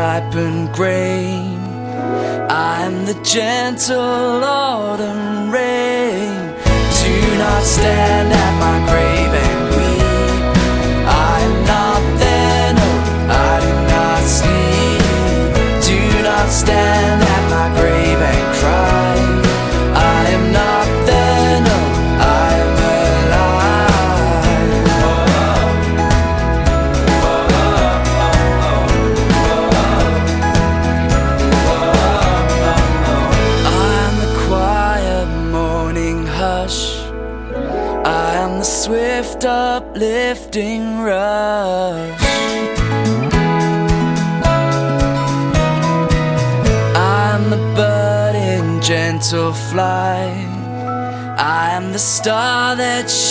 ripened grain. I am the gentle autumn rain. Do not stand at my grave and weep. I am not there, no, I do not sleep. Do not stand at my grave and cry. I am not there, no, I am alive. I am the quiet morning hush. I am the swift uplifting rush. I am the budding gentle flight. I am the star that